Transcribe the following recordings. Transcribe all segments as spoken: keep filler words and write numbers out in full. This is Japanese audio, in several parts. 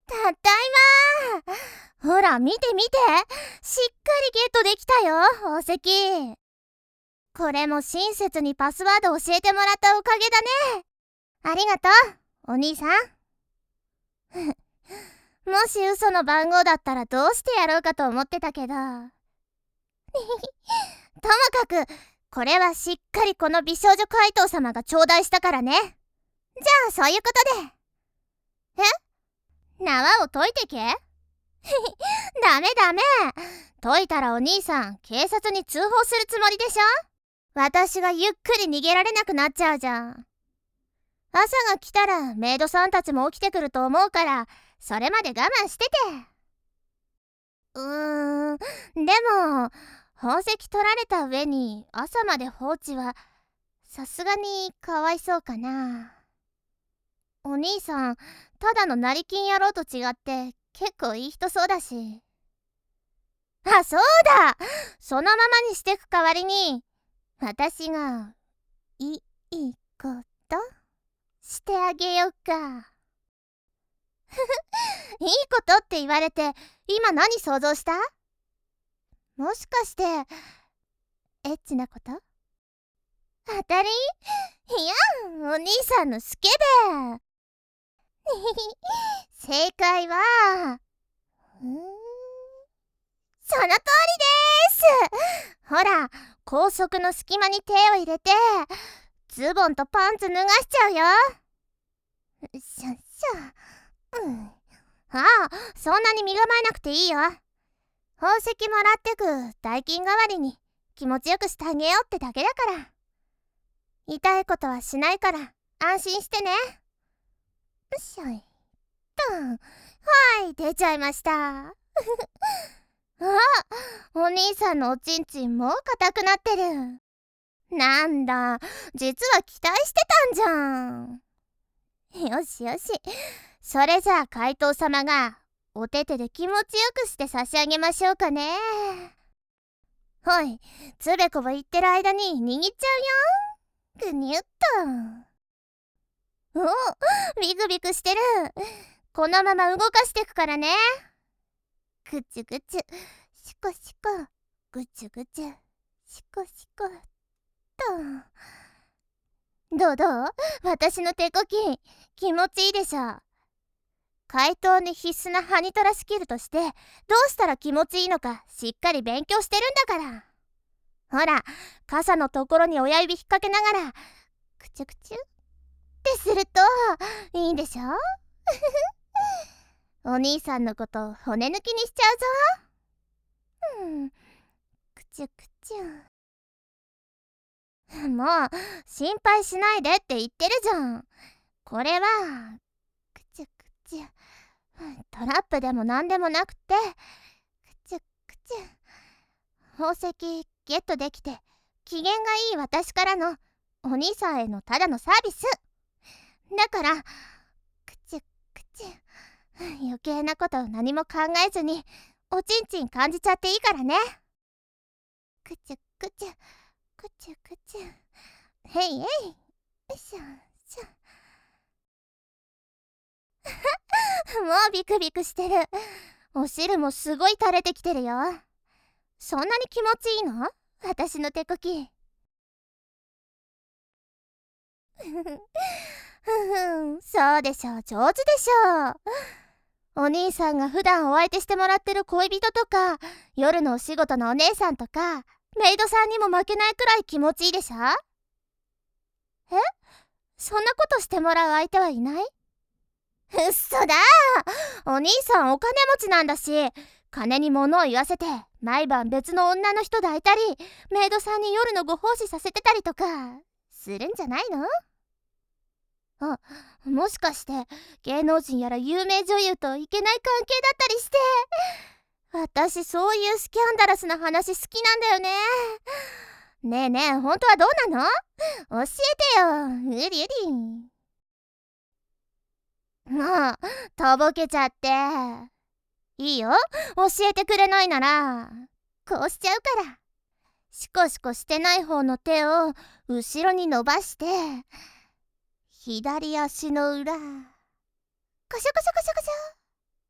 ただいまー。ほら見て見て、しっかりゲットできたよ、宝石。これも親切にパスワード教えてもらったおかげだね。ありがとう、お兄さん。もし嘘の番号だったらどうしてやろうかと思ってたけど。ともかく、これはしっかりこの美少女怪盗様が頂戴したからね。じゃあそういうことで。え？縄を解いてけ？ダメダメ。解いたらお兄さん警察に通報するつもりでしょ。私がゆっくり逃げられなくなっちゃうじゃん。朝が来たらメイドさんたちも起きてくると思うから、それまで我慢してて。うーん、でも宝石取られた上に朝まで放置はさすがにかわいそうかな。お兄さんただの成金野郎と違って結構いい人そうだし。あ、そうだ、そのままにしてく代わりに私がいいことしてあげようか。いいことって言われて今何想像した？もしかしてエッチなこと？当たり？いや、お兄さんのスケベ。正解はうーんその通りです。ほら、高速の隙間に手を入れてズボンとパンツ脱がしちゃうよ。しょしょ、うん、ああ、そんなに身構えなくていいよ。宝石もらってく代金代わりに気持ちよくしてあげようってだけだから。痛いことはしないから安心してね。よっしょいっと。はい、出ちゃいました。あ、お兄さんのおちんちんもう硬くなってる。なんだ、実は期待してたんじゃん。よしよし、それじゃあ怪盗様がお手手で気持ちよくして差し上げましょうかね。ほい、つべこべ言ってる間に握っちゃうよ。ぐにゅっと。お、ビクビクしてる。このまま動かしてくからね。ぐちゅぐちゅ、しこしこ、ぐちゅぐちゅ、しこしこっと。どうどう？私の手こき気持ちいいでしょ。怪盗に必須なハニトラスキルとしてどうしたら気持ちいいのかしっかり勉強してるんだから。ほら、傘のところに親指引っ掛けながらくちゅくちゅってするといいんでしょ。お兄さんのこと骨抜きにしちゃうぞ。うん、くちゅくちゅ。もう心配しないでって言ってるじゃん。これはくちゅくちゅ、トラップでもなんでもなくて、くちゅくちゅ。宝石ゲットできて機嫌がいい私からのお兄さんへのただのサービスだから、くちゅくちゅ。余計なこと何も考えずにおちんちん感じちゃっていいからね。くちゅくちゅくちゅくちゅ。へいへい、よいしょしょ。もうビクビクしてる。お汁もすごい垂れてきてるよ。そんなに気持ちいいの？私の手こき。ふふん、そうでしょう、上手でしょう。お兄さんが普段お相手してもらってる恋人とか夜のお仕事のお姉さんとかメイドさんにも負けないくらい気持ちいいでしょ。え？そんなことしてもらう相手はいない？うっそだー。お兄さんお金持ちなんだし、金に物を言わせて毎晩別の女の人抱いたりメイドさんに夜のご奉仕させてたりとかするんじゃないの？あ、もしかして芸能人やら有名女優といけない関係だったりして。私そういうスキャンダラスな話好きなんだよね。ねえねえ、本当はどうなの？教えてよ、うりうり。もうとぼけちゃって。いいよ、教えてくれないならこうしちゃうから。シコシコしてない方の手を後ろに伸ばして左足の裏コショコショコショコショ。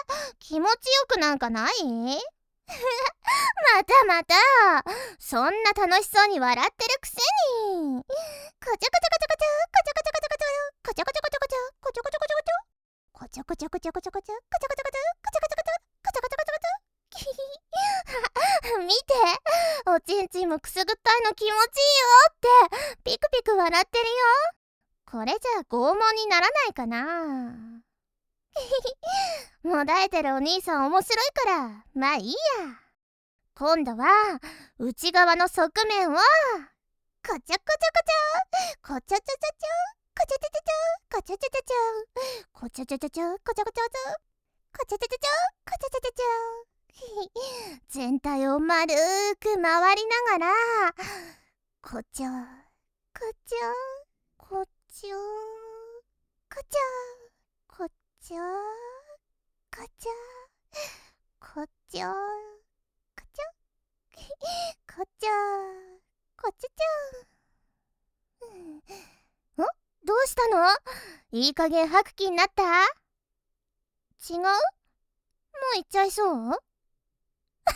気持ちよくなんかない？またまた、そんな楽しそうに笑ってるくせに。こちょこちょこちょこちょ、こちょこちょこちょこちょ、こちょこちょこちょこちょ、こちょこちょこちょこちょ、こちょこちょこちょこちょこちょ、こちょこちょこちょ、こちょこちょこちょ、こちょこちょこちょ、こちょこちょこちょ。見て、おちんちんもくすぐったいの気持ちいいよってピクピク笑ってるよ。これじゃ拷問にならないかな。もだえてるお兄さん面白いからまあいいや。今度は内側の側面をこちょこちょこちょ、こちょちょちょちょ、こちょちょちょちょ、こちょちょちょちょ、こちょちょちょちょ、こちょこちょちょ、こちょちょちょちょ、こちょちょちょちょ。全体を丸く回りながらこちょこちょこちょこちょこちょこちょこちょこちょこちょこちょちょ。ん？どうしたの？いい加減吐く気になった？違う？もう行っちゃいそう？お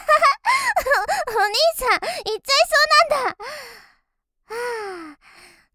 兄さん行っちゃいそうなんだ。はあ、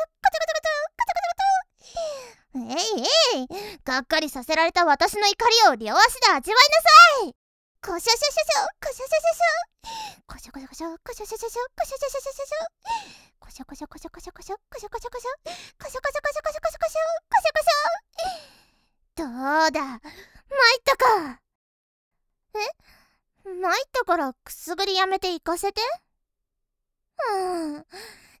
えいえい、がっかりさせられた私の怒りを両足で味わいなさい。こしょしょしょしょ、こしょしょしょしょ、こしょこしょこしょ、こしょしょしょしょ、こしょしょしょしょしょ、こしょこしょこしょこしょこしょ、こしょこしょこしょ、こしょこしょこしょこしょこしょこしょこしょこしょ。どうだ、参ったか。え、参ったからくすぐりやめて行かせて。うん、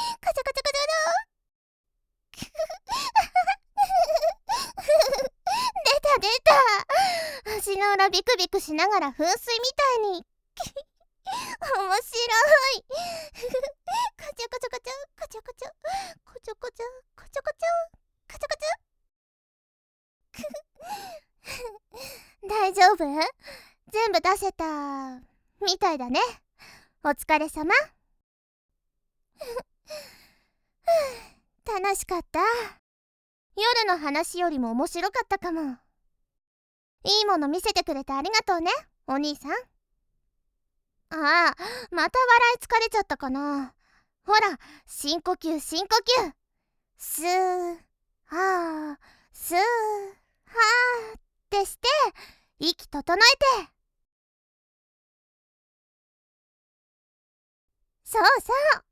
カチャカチャカチャ出た出た。足の裏ビクビクしながら噴水みたいに。面白い。カチャカチャカチャカチャカチャカチャカチャカチャカチャカチャカチャ。大丈夫？全部出せたみたいだね。お疲れ様。楽しかった。夜の話よりも面白かったかも。いいもの見せてくれてありがとうね、お兄さん。ああ、また笑い疲れちゃったかな。ほら、深呼吸深呼吸。スーハースーハーってして息整えて。そうそう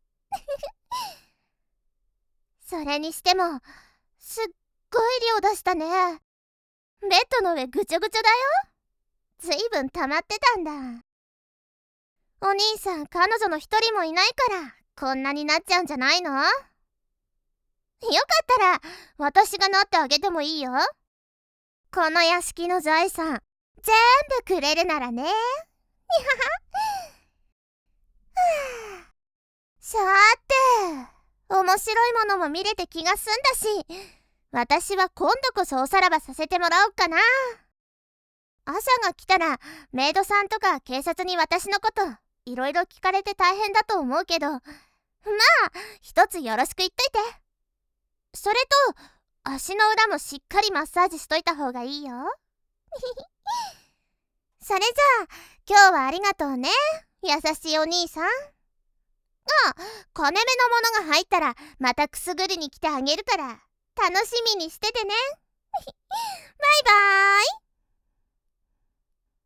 それにしてもすっごい量出したね。ベッドの上ぐちょぐちょだよ。ずいぶん溜まってたんだ。お兄さん彼女の一人もいないからこんなになっちゃうんじゃないの？よかったら私がなってあげてもいいよ。この屋敷の財産全部くれるならね。さーて、面白いものも見れて気が済んだし、私は今度こそおさらばさせてもらおうかな。朝が来たらメイドさんとか警察に私のこといろいろ聞かれて大変だと思うけど、 まあ一つよろしく言っといて。それと足の裏もしっかりマッサージしといた方がいいよ。それじゃあ今日はありがとうね、優しいお兄さん。あ、金目のものが入ったらまたくすぐりに来てあげるから楽しみにしててね。バイバーイ。